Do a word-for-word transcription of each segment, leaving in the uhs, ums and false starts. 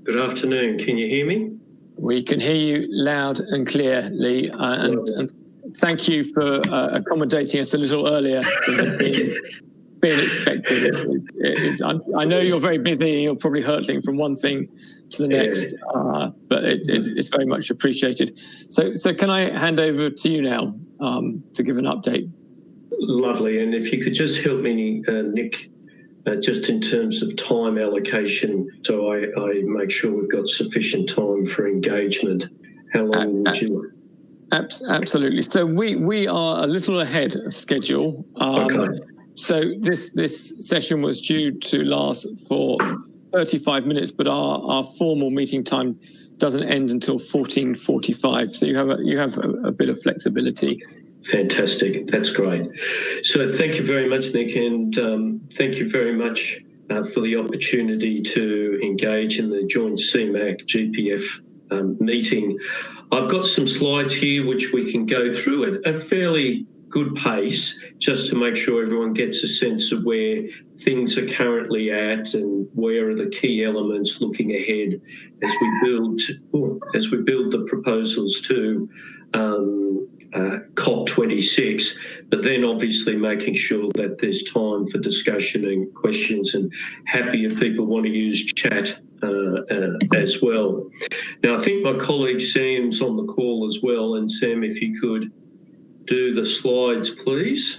Good afternoon. Can you hear me? We can hear you loud and clear, Lee. Uh, and, and thank you for uh, accommodating us a little earlier than had been, been expected. It, it, it is, I, I know you're very busy and you're probably hurtling from one thing to the next, yeah. uh, but it, it's, it's very much appreciated. So, so can I hand over to you now um, to give an update? Lovely. And if you could just help me, uh, Nick, Uh, just in terms of time allocation, so I, I make sure we've got sufficient time for engagement. How long uh, would you? Absolutely. So we we are a little ahead of schedule. Um, okay. So this this session was due to last for thirty-five minutes, but our, our formal meeting time doesn't end until fourteen forty-five. So you have a, you have a, a bit of flexibility. Fantastic. That's great. So thank you very much, Nick, and um, thank you very much uh, for the opportunity to engage in the joint C MAC G P F um, meeting. I've got some slides here which we can go through at a fairly good pace just to make sure everyone gets a sense of where things are currently at and where are the key elements looking ahead as we build as we build the proposals to um, uh, COP twenty-six, but then obviously making sure that there's time for discussion and questions, and happy if people want to use chat uh, uh, as well. Now, I think my colleague Sam's on the call as well, and Sam, if you could do the slides, please.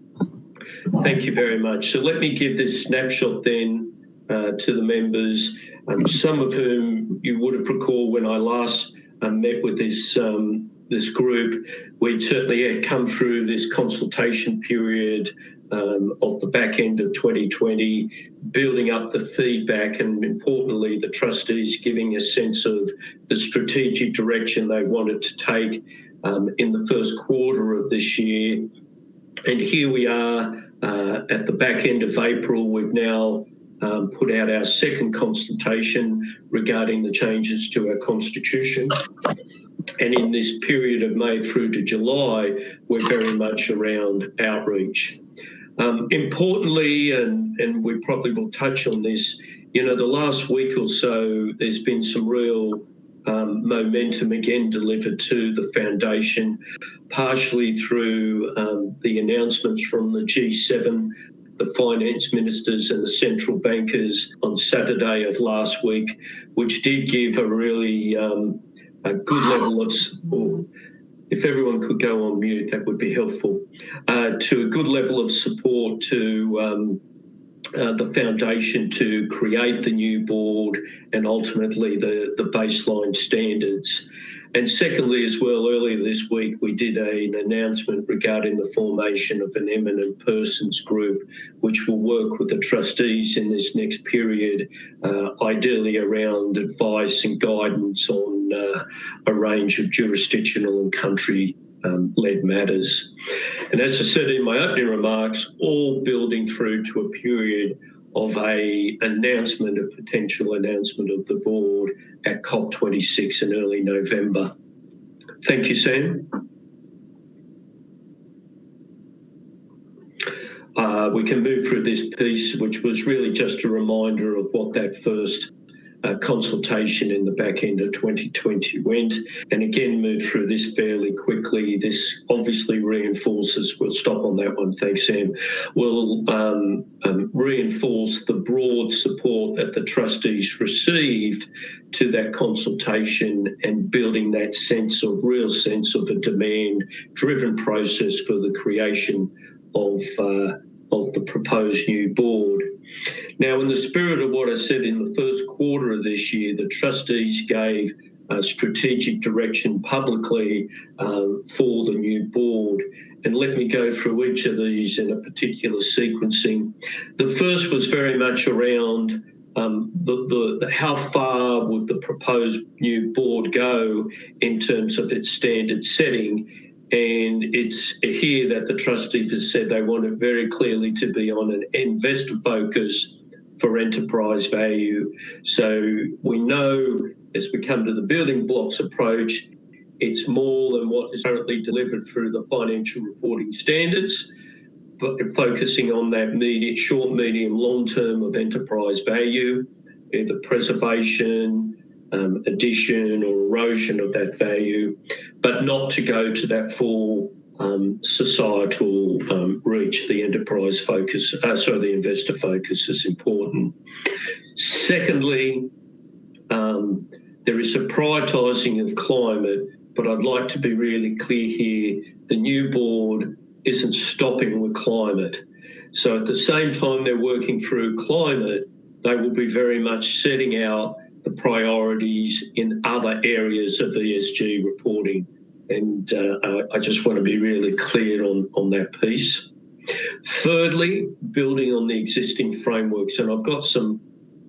Thank you very much. So let me give this snapshot then uh, to the members, um, some of whom you would have recalled when I last uh, met with this um, this group. We certainly had come through this consultation period um, of the back end of twenty twenty, building up the feedback and importantly the trustees giving a sense of the strategic direction they wanted to take um, in the first quarter of this year. And here we are uh, at the back end of April. We've now um, put out our second consultation regarding the changes to our constitution. And in this period of May through to July, we're very much around outreach. Um, importantly, and, and we probably will touch on this, you know, the last week or so, there's been some real um, momentum again delivered to the foundation, partially through um, the announcements from the G seven, the finance ministers and the central bankers on Saturday of last week, which did give a really um, a good level of support. If everyone could go on mute, that would be helpful. Uh, to a good level of support to um, uh, the foundation to create the new board and ultimately the, the baseline standards. And secondly, as well, earlier this week, we did a, an announcement regarding the formation of an eminent persons group, which will work with the trustees in this next period, uh, ideally around advice and guidance on uh, a range of jurisdictional and country um, led matters. And as I said in my opening remarks, all building through to a period of a announcement, a potential announcement of the board at COP twenty-six in early November. Thank you, Sam. Uh, we can move through this piece, which was really just a reminder of what that first uh, consultation in the back end of twenty twenty went, and again move through this fairly quickly. This obviously reinforces, we'll stop on that one, thanks Sam, will um, um, reinforce the broad support that the trustees received to that consultation and building that sense of, real sense of a demand-driven process for the creation of uh, of the proposed new board. Now, in the spirit of what I said in the first quarter of this year, the trustees gave uh, strategic direction publicly uh, for the new board. And let me go through each of these in a particular sequencing. The first was very much around um, the, the, the how far would the proposed new board go in terms of its standard setting. And it's here that the trustees have said they want it very clearly to be on an investor focus for enterprise value. So we know as we come to the building blocks approach, it's more than what is currently delivered through the financial reporting standards, but focusing on that immediate, short, medium, long term of enterprise value. either preservation, um, addition or erosion of that value, but not to go to that full um, societal um, reach. The enterprise focus, uh, sorry, the investor focus is important. Secondly, um, there is a prioritising of climate, but I'd like to be really clear here, the new board isn't stopping with climate. So at the same time they're working through climate, they will be very much setting out the priorities in other areas of E S G reporting. And uh, I just want to be really clear on, on that piece. Thirdly, building on the existing frameworks, and I've got some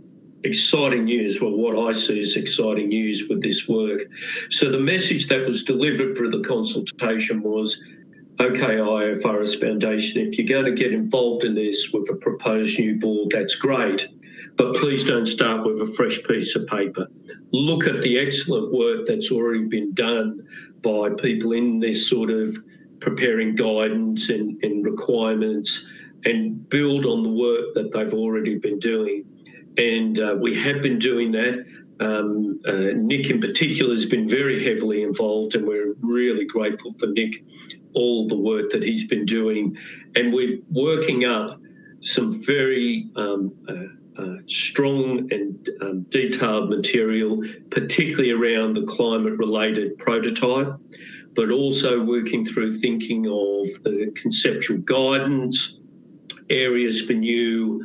exciting news, well, what I see as exciting news with this work. So the message that was delivered through the consultation was, okay, I F R S Foundation, if you're going to get involved in this with a proposed new board, that's great, but please don't start with a fresh piece of paper. Look at the excellent work that's already been done by people in this sort of preparing guidance and, and requirements, and build on the work that they've already been doing. And uh, we have been doing that. Um, uh, Nick in particular has been very heavily involved, and we're really grateful for Nick, all the work that he's been doing. And we're working up some very um, uh, uh, strong and um, detailed material, particularly around the climate-related prototype, but also working through thinking of the conceptual guidance, areas for new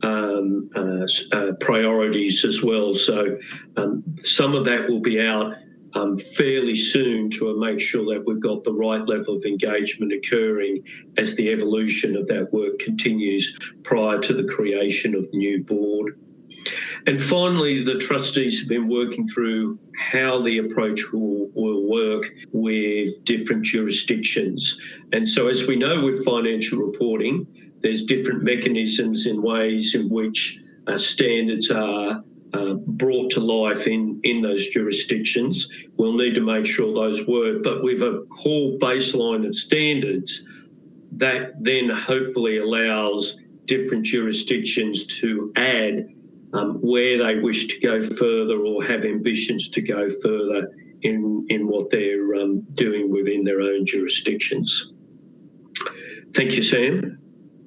Um, uh, uh, priorities as well. So um, some of that will be out um, fairly soon to make sure that we've got the right level of engagement occurring as the evolution of that work continues prior to the creation of the new board. And finally, the trustees have been working through how the approach will, will work with different jurisdictions. And so as we know with financial reporting, there's different mechanisms and ways in which uh, standards are uh, brought to life in, in those jurisdictions. We'll need to make sure those work, but with a core baseline of standards, that then hopefully allows different jurisdictions to add um, where they wish to go further or have ambitions to go further in, in what they're um, doing within their own jurisdictions. Thank you, Sam.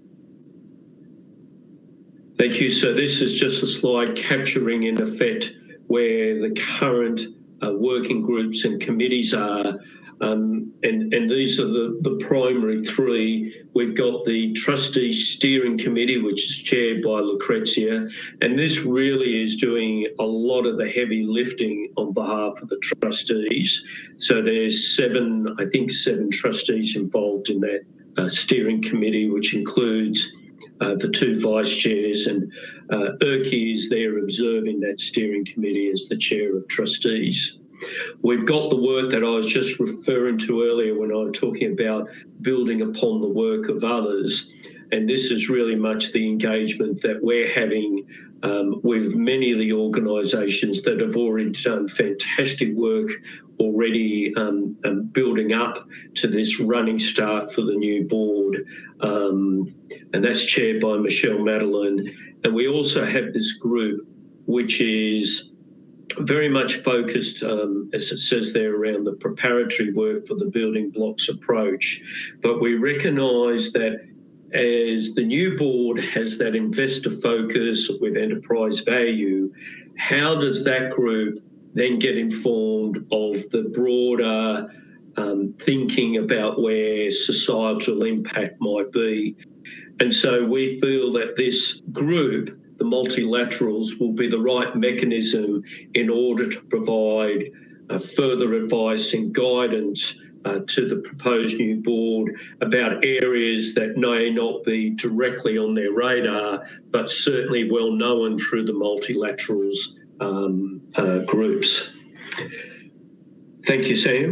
Thank you. So this is just a slide capturing in effect where the current uh, working groups and committees are. Um, and, and these are the, the primary three. We've got the Trustees Steering Committee, which is chaired by Lucrezia. And this really is doing a lot of the heavy lifting on behalf of the trustees. So there's seven, I think seven trustees involved in that uh, steering committee, which includes Uh, the two vice chairs, and uh, Erky is there observing that steering committee as the chair of trustees. We've got the work that I was just referring to earlier when I was talking about building upon the work of others. And this is really much the engagement that we're having um, with many of the organisations that have already done fantastic work already um, um, building up to this running start for the new board. Um, and that's chaired by Michelle Madeline. And we also have this group, which is very much focused, um, as it says there, around the preparatory work for the building blocks approach. But we recognise that as the new board has that investor focus with enterprise value, how does that group then get informed of the broader um, thinking about where societal impact might be? And so we feel that this group, the multilaterals, will be the right mechanism in order to provide uh, further advice and guidance uh, to the proposed new board about areas that may not be directly on their radar, but certainly well known through the multilaterals um, uh, groups. Thank you, Sam.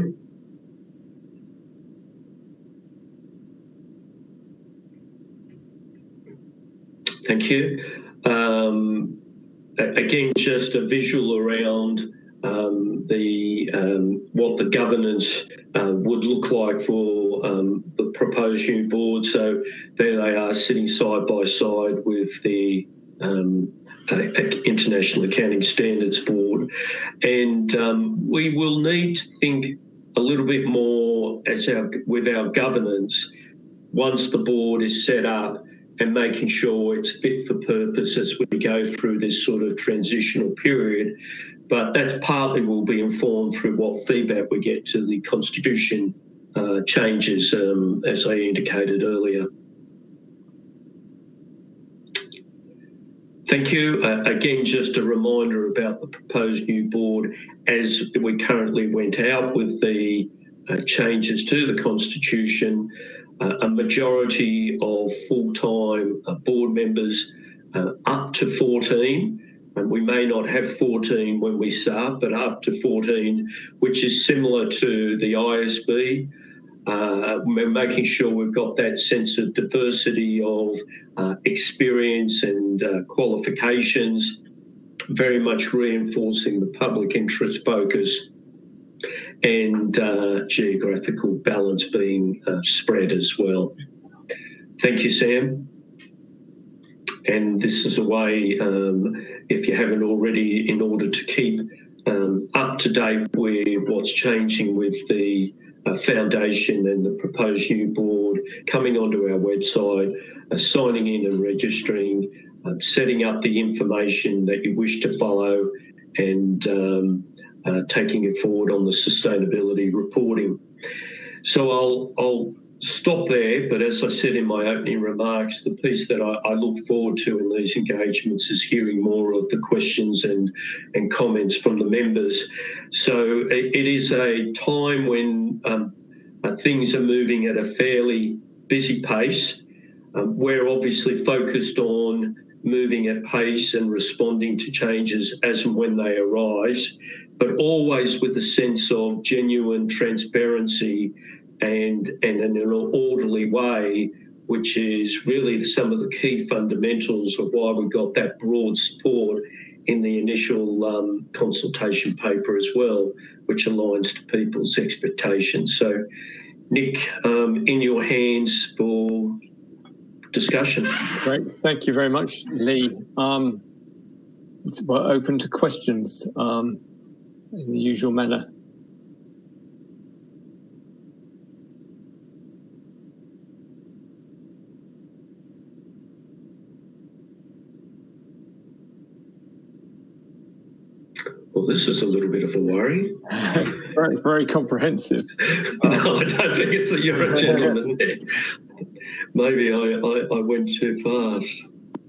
Thank you. Um, again, just a visual around um, the um, what the governance uh, would look like for um, the proposed new board. So there they are sitting side by side with the um, uh, International Accounting Standards Board. And um, we will need to think a little bit more as our, with our governance once the board is set up, and making sure it's fit for purpose as we go through this sort of transitional period. But that partly will be informed through what feedback we get to the constitution uh, changes, um, as I indicated earlier. Thank you. Uh, again, just a reminder about the proposed new board. As we currently went out with the uh, changes to the constitution, Uh, a majority of full-time uh, board members, uh, up to fourteen, and we may not have fourteen when we start, but up to fourteen, which is similar to the I S B. Uh, we're making sure we've got that sense of diversity of uh, experience and uh, qualifications, very much reinforcing the public interest focus, and uh, geographical balance being uh, spread as well. Thank you, Sam. And this is a way, um, if you haven't already, in order to keep um, up to date with what's changing with the uh, foundation and the proposed new board, coming onto our website, uh, signing in and registering, uh, setting up the information that you wish to follow, and um, Uh, taking it forward on the sustainability reporting. So I'll, I'll stop there, but as I said in my opening remarks, the piece that I, I look forward to in these engagements is hearing more of the questions and, and comments from the members. So it, it is a time when um, uh, things are moving at a fairly busy pace. Um, we're obviously focused on moving at pace and responding to changes as and when they arise, but always with a sense of genuine transparency and, and in an orderly way, which is really some of the key fundamentals of why we got that broad support in the initial um, consultation paper as well, which aligns to people's expectations. So, Nick, um, in your hands for discussion. Great, thank you very much, Lee. Um, we're open to questions um, in the usual manner. Well, this is a little bit of a worry. very, very comprehensive. No, I don't think it's that you're a gentleman. Maybe I, I, I went too fast.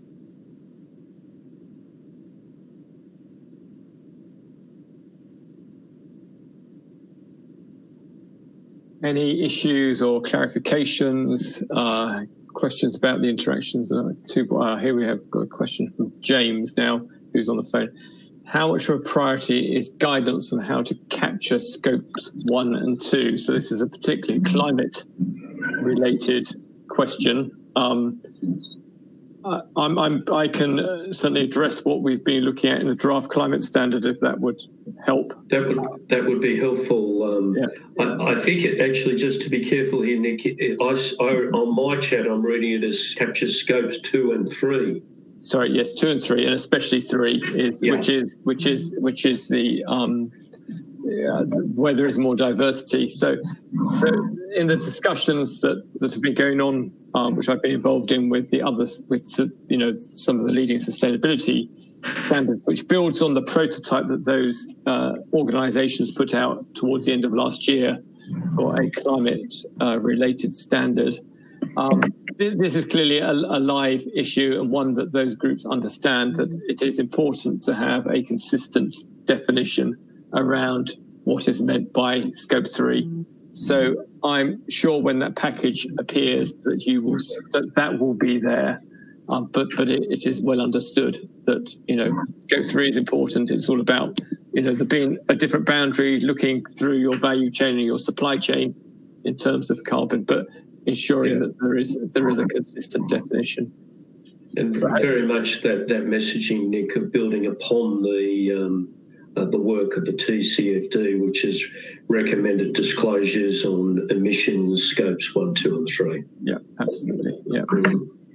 Any issues or clarifications, uh, questions about the interactions? Uh, to, uh, here we have got a question from James now, who's on the phone. How much of a priority is guidance on how to capture scopes one and two? So this is a particularly climate-related question. Um, I, I'm, I'm, I can uh, certainly address what we've been looking at in the draft climate standard, if that would help. That would that would be helpful. Um, yeah. I, I think it actually, just to be careful here, Nick, it, I, I, on my chat, I'm reading it as capture scopes two and three. Sorry, yes, two and three, and especially three, is, yeah. which is which is which is the um, yeah, where there is more diversity. So, so in the discussions that, that have been going on, um, which I've been involved in with the others, with you know some of the leading sustainability standards, which builds on the prototype that those uh, organisations put out towards the end of last year for a climate-related uh, standard. Um, this is clearly a, a live issue, and one that those groups understand that it is important to have a consistent definition around what is meant by scope three. So I'm sure when that package appears that you will that that will be there, um, but but it, it is well understood that you know scope three is important. It's all about you know there being a different boundary, looking through your value chain and your supply chain in terms of carbon, but ensuring yeah. that there is there is a consistent definition. And so, very much that, that messaging, Nick, of building upon the um, uh, the work of the T C F D, which is recommended disclosures on emissions scopes one, two, and three. Yeah, absolutely. Yeah.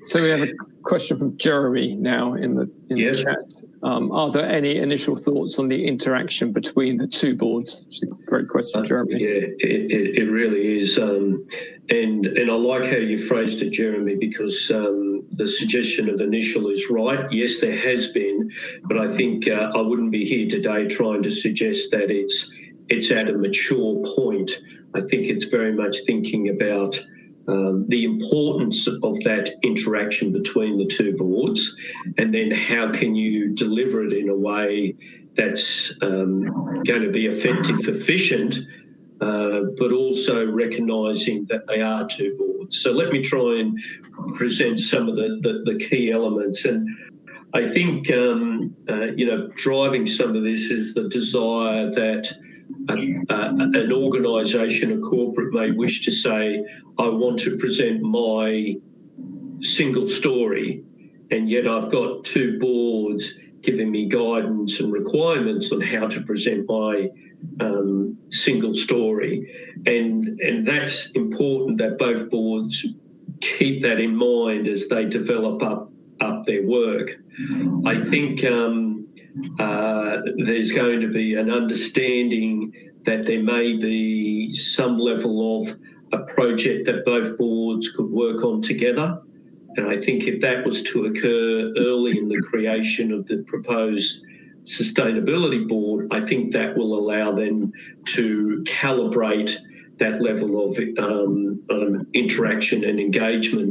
So we have a question from Jeremy now in the in yes. the chat. Um, are there any initial thoughts on the interaction between the two boards? Which is a great question, uh, Jeremy. Yeah, it, it, it really is. Um, and and I like how you phrased it, Jeremy, because um, the suggestion of initial is right. Yes, there has been, but I think uh, I wouldn't be here today trying to suggest that it's it's at a mature point. I think it's very much thinking about Um, the importance of that interaction between the two boards, and then how can you deliver it in a way that's um, going to be effective, efficient, uh, but also recognising that they are two boards. So let me try and present some of the, the, the key elements. And I think, um, uh, you know, driving some of this is the desire that Uh, uh, an organisation, a corporate may wish to say, I want to present my single story, and yet I've got two boards giving me guidance and requirements on how to present my um, single story. And, and that's important that both boards keep that in mind as they develop up, up their work. I think um, uh, there's going to be an understanding that there may be some level of a project that both boards could work on together. And I think if that was to occur early in the creation of the proposed sustainability board, I think that will allow them to calibrate that level of um, um, interaction and engagement.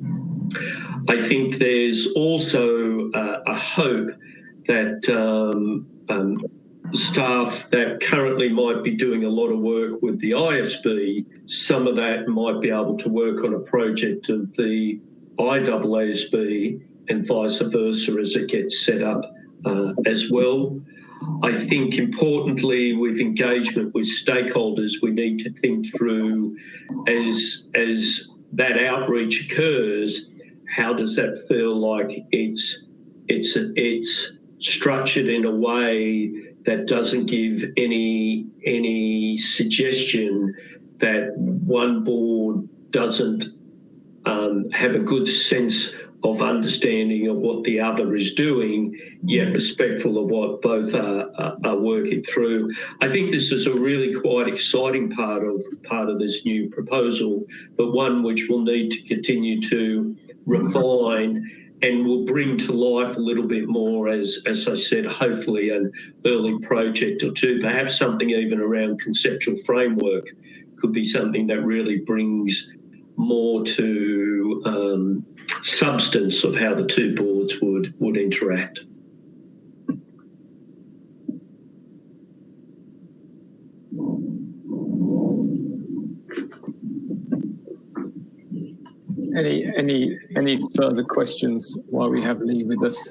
I think there's also uh, a hope that um, um, staff that currently might be doing a lot of work with the I S B, some of that might be able to work on a project of the I A S B and vice versa as it gets set up uh, as well. I think importantly, with engagement with stakeholders, we need to think through as, as that outreach occurs, how does that feel like it's, it's, it's structured in a way that doesn't give any any suggestion that one board doesn't um, have a good sense of understanding of what the other is doing, yet respectful of what both are, are, are working through. I think this is a really quite exciting part of part of this new proposal, but one which we'll need to continue to refine and will bring to life a little bit more as, as I said, hopefully an early project or two, perhaps something even around conceptual framework could be something that really brings more to um, substance of how the two boards would, would interact. Any any any further questions while we have Lee with us?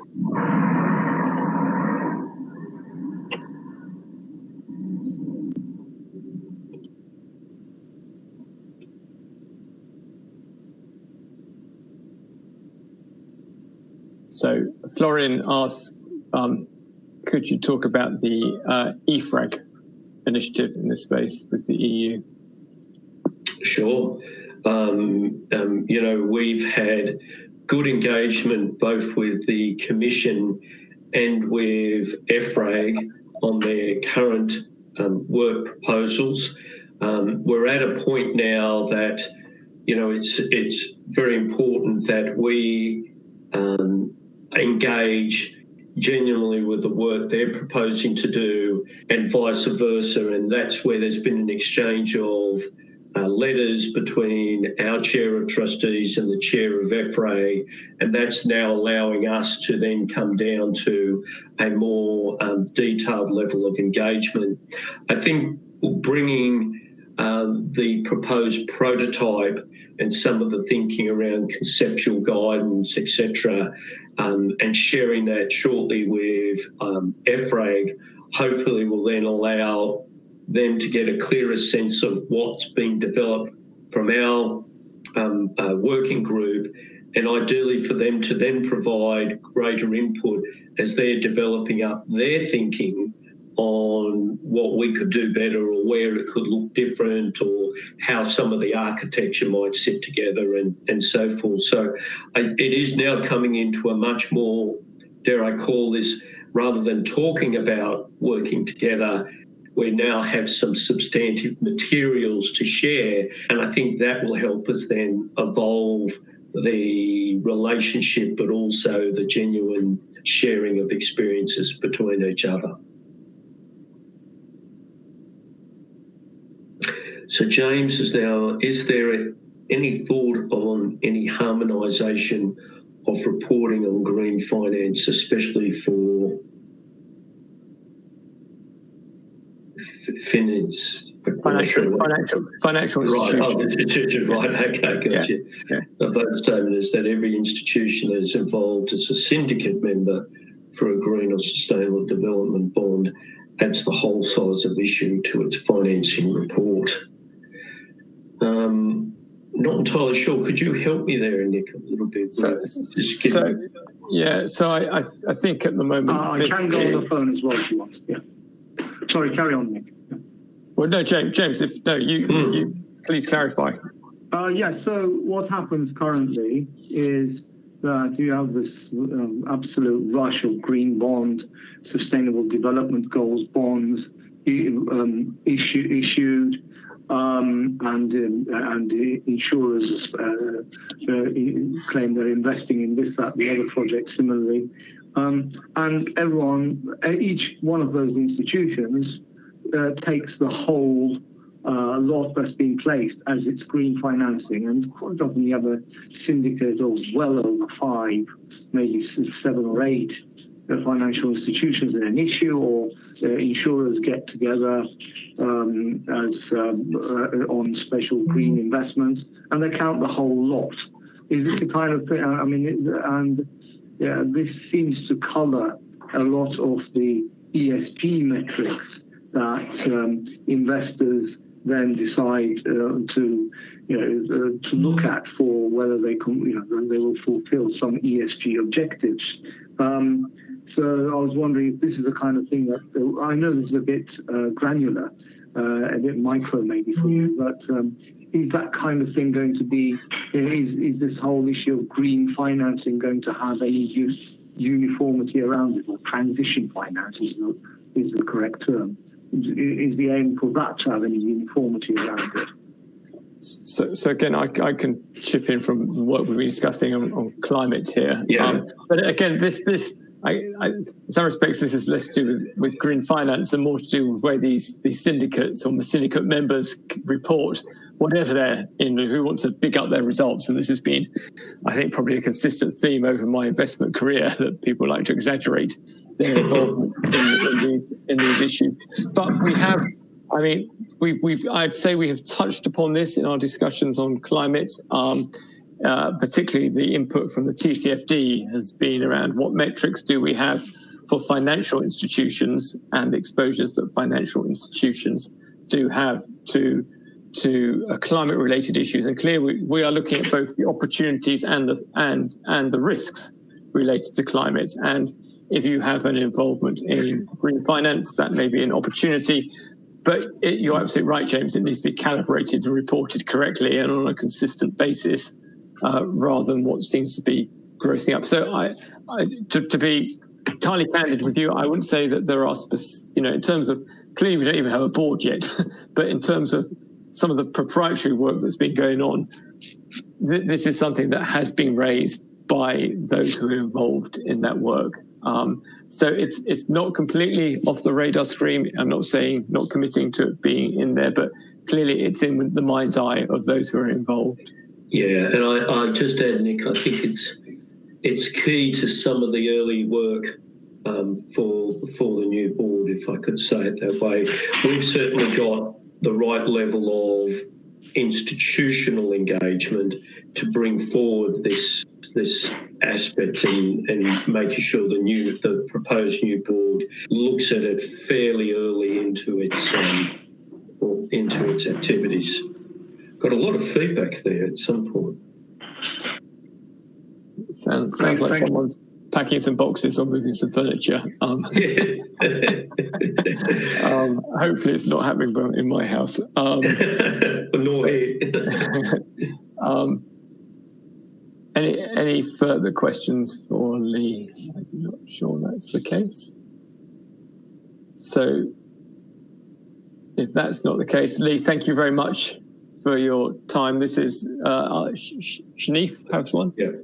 So Florian asks, um, could you talk about the uh, E FRAG initiative in this space with the E U? Sure. Um, um, you know, we've had good engagement both with the Commission and with E FRAG on their current um, work proposals. Um, we're at a point now that, you know, it's it's very important that we um, engage genuinely with the work they're proposing to do and vice versa. And that's where there's been an exchange of Uh, letters between our chair of trustees and the chair of E FRAG, and that's now allowing us to then come down to a more um, detailed level of engagement. I think bringing um, the proposed prototype and some of the thinking around conceptual guidance, et cetera, um, and sharing that shortly with um, E FRAG, hopefully will then allow them to get a clearer sense of what's being developed from our um, uh, working group, and ideally for them to then provide greater input as they're developing up their thinking on what we could do better or where it could look different or how some of the architecture might sit together and, and so forth. So I, it is now coming into a much more, dare I call this, rather than talking about working together, we now have some substantive materials to share. And I think that will help us then evolve the relationship, but also the genuine sharing of experiences between each other. So James is now, is there any thought on any harmonisation of reporting on green finance, especially for finance? Financial, financial, financial institutions. Right, oh, institution, right, okay, gotcha. Yeah. Yeah. The vote statement is that every institution that is involved as a syndicate member for a green or sustainable development bond adds the whole size of issue to its financing report. Um, not entirely sure. Could you help me there, Nick, a little bit? So, so yeah, so I, I, I think at the moment... Uh, I can go on the phone as well if you want, yeah. Sorry, carry on, Nick. Yeah. Well, no, James, James, if no, you, mm. you please clarify. Uh, yeah, so what happens currently is that you have this um, absolute rush of green bond, sustainable development goals bonds um, issue, issued, Um, and um, and insurers uh, uh, claim they're investing in this, that, the other project similarly. Um, and everyone, each one of those institutions uh, takes the whole uh, lot that's being placed as its green financing. And quite often you have a syndicate of well over five, maybe seven or eight uh, financial institutions in an issue, or uh, insurers get together um, as um, uh, on special green investments, and they count the whole lot. Is this the kind of thing? I mean, it, and yeah, this seems to colour a lot of the E S G metrics that um, investors then decide uh, to, you know, uh, to look at for whether they can, you know, they will fulfil some E S G objectives. Um, so I was wondering if this is the kind of thing that uh, I know this is a bit uh, granular, uh, a bit micro maybe for you, but um, is that kind of thing going to be? Is is this whole issue of green financing going to have any use, uniformity around it, or transition finance is the, is the correct term? Is the aim for that to have any uniformity around it? So, so again, I, I can chip in from what we've been discussing on, on climate here. Yeah. Um, but again, this this I, I, in some respects, this is less to do with, with green finance and more to do with where these these syndicates or the syndicate members report whatever they're in, who want to big up their results. And this has been, I think, probably a consistent theme over my investment career, that people like to exaggerate their involvement in, in, these, in these issues. But we have, I mean, we've, we've, I'd say we have touched upon this in our discussions on climate. Um, uh, particularly the input from the T C F D has been around what metrics do we have for financial institutions and exposures that financial institutions do have to to uh, climate-related issues. And clearly, we, we are looking at both the opportunities and the and and the risks related to climate. And if you have an involvement in green finance, that may be an opportunity. But it, you're absolutely right, James. It needs to be calibrated and reported correctly and on a consistent basis, uh, rather than what seems to be grossing up. So, I, I to, to be entirely candid with you, I wouldn't say that there are, spec- you know, in terms of, clearly we don't even have a board yet, but in terms of some of the proprietary work that's been going on, th- this is something that has been raised by those who are involved in that work. Um, so it's it's not completely off the radar screen. I'm not saying, not committing to it being in there, but clearly it's in the mind's eye of those who are involved. Yeah, and I, I just add, Nick, I think it's it's key to some of the early work um, for for the new board, if I could say it that way. We've certainly got the right level of institutional engagement to bring forward this this aspect and, and making sure the new the proposed new board looks at it fairly early into its um, or into its activities. Got a lot of feedback there at some point. Sounds sounds like someone's packing some boxes or moving some furniture. Um, um, hopefully it's not happening in my house. Um, Nor here. um, any, any further questions for Lee? I'm not sure that's the case. So if that's not the case, Lee, thank you very much for your time. This is uh, Shanif has one. Yeah.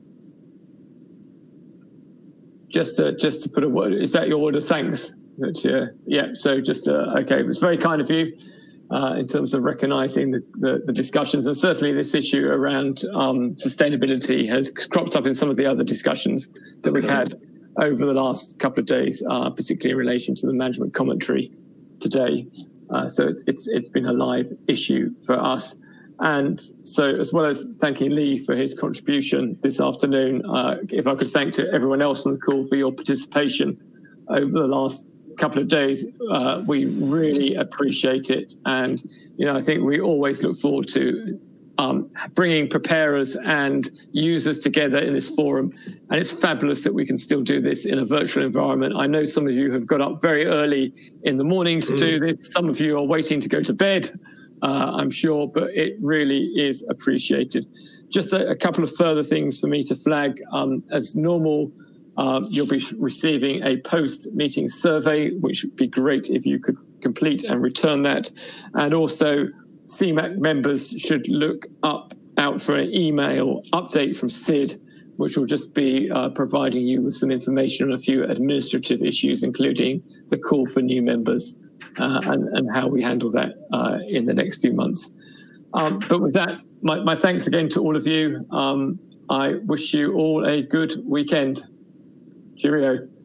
Just to just to put a word, is that your word of thanks? That, uh, yeah. So just uh, okay, it's very kind of you uh, in terms of recognising the, the the discussions, and certainly this issue around um, sustainability has cropped up in some of the other discussions that we've had over the last couple of days, uh, particularly in relation to the management commentary today. Uh, so it's, it's it's been a live issue for us. And so, as well as thanking Lee for his contribution this afternoon, uh, if I could thank to everyone else on the call for your participation over the last couple of days, uh, we really appreciate it. And, you know, I think we always look forward to um, bringing preparers and users together in this forum. And it's fabulous that we can still do this in a virtual environment. I know some of you have got up very early in the morning to mm. do this. Some of you are waiting to go to bed. Uh, I'm sure, but it really is appreciated. Just a, a couple of further things for me to flag. Um, as normal, uh, you'll be receiving a post-meeting survey, which would be great if you could complete and return that. And also, C MAC members should look up out for an email update from Sid, which will just be uh, providing you with some information on a few administrative issues, including the call for new members. Uh, and, and how we handle that uh, in the next few months. Um, but with that, my, my thanks again to all of you. Um, I wish you all a good weekend. Cheerio.